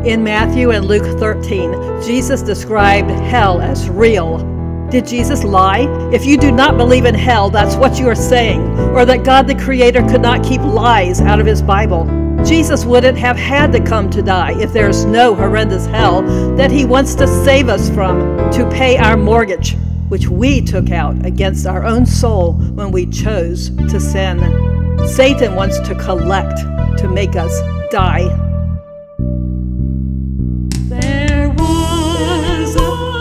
In Matthew and Luke 13, Jesus described hell as real. Did Jesus lie? If you do not believe in hell, that's what you are saying, or that God the Creator could not keep lies out of his Bible. Jesus wouldn't have had to come to die if there's no horrendous hell that he wants to save us from to pay our mortgage, which we took out against our own soul when we chose to sin. Satan wants to collect to make us die. There was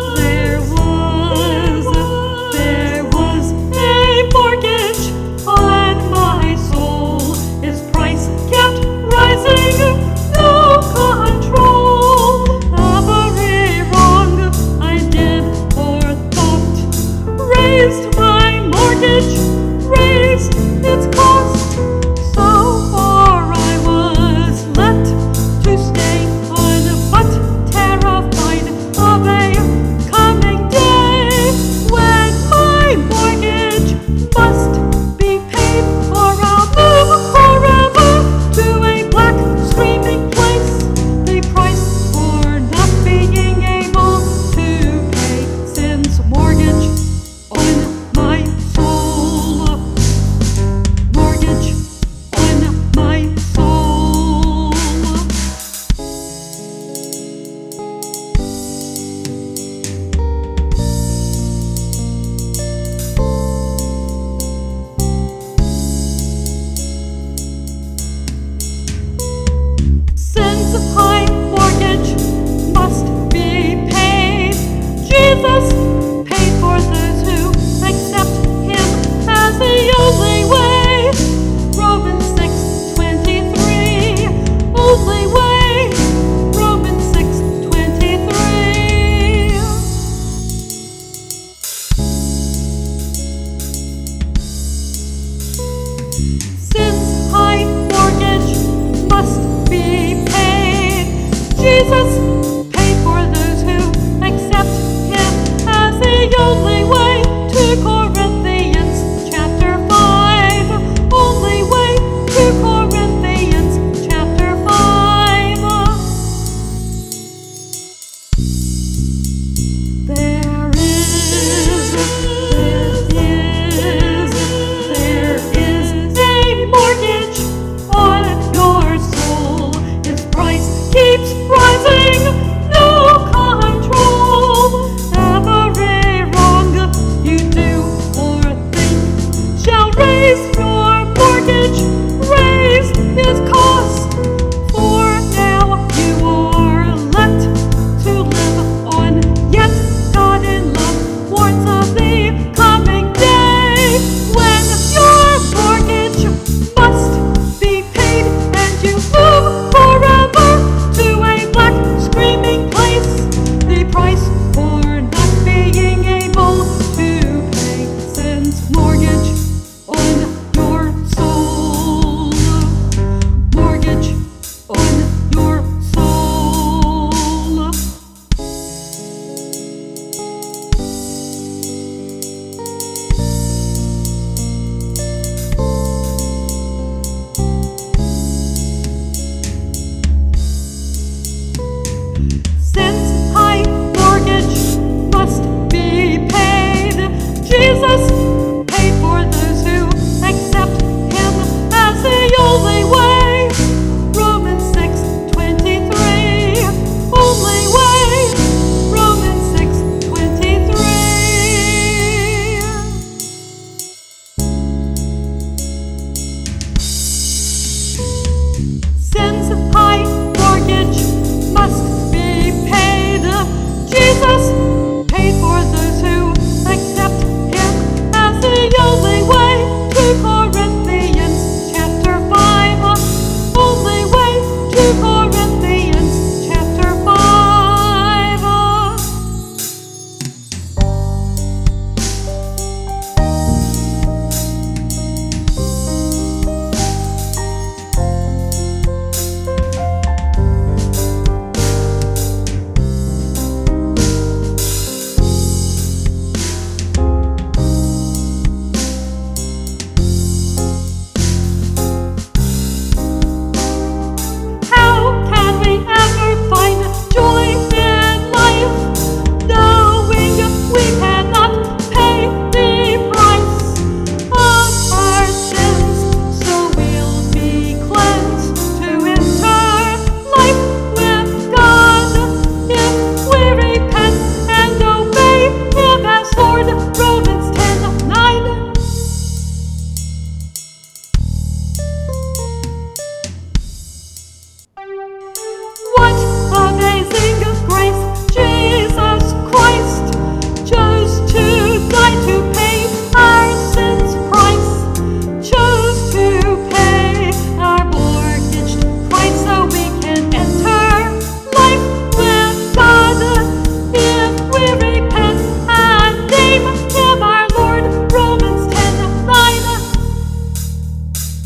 a mortgage on my soul. His price kept rising, no control. Every wrong I did or thought raised my mortgage, raised its cost. So far I was let to stay on, but terrified of a coming day when my mortgage must be paid, or I'll move forever to a black screaming place. The price for not being able to pay sin's mortgage on my soul. Mortgage on my soul. Since high mortgage must be paid, Jesus paid for those who accept him as the only way. Romans 6:23, only way. Romans 6:23. Since high mortgage must be paid, Jesus paid for those who accept him as the only way. 2 Corinthians chapter 5, only way. 2 Corinthians chapter 5. There is a mortgage on your soul. Its price keeps rising,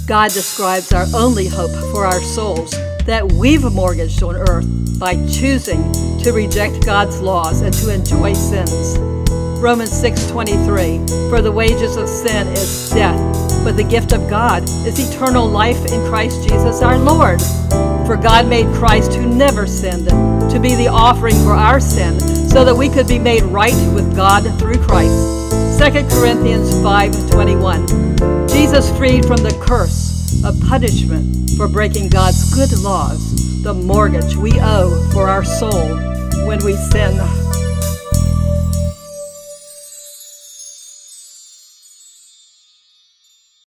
God describes our only hope for our souls that we've mortgaged on earth by choosing to reject God's laws and to enjoy sins. Romans 6:23, for the wages of sin is death, but the gift of God is eternal life in Christ Jesus our Lord. For God made Christ, who never sinned, to be the offering for our sin, so that we could be made right with God through Christ. 2 Corinthians 5:21, Jesus freed from the curse of punishment for breaking God's good laws, the mortgage we owe for our soul when we sin.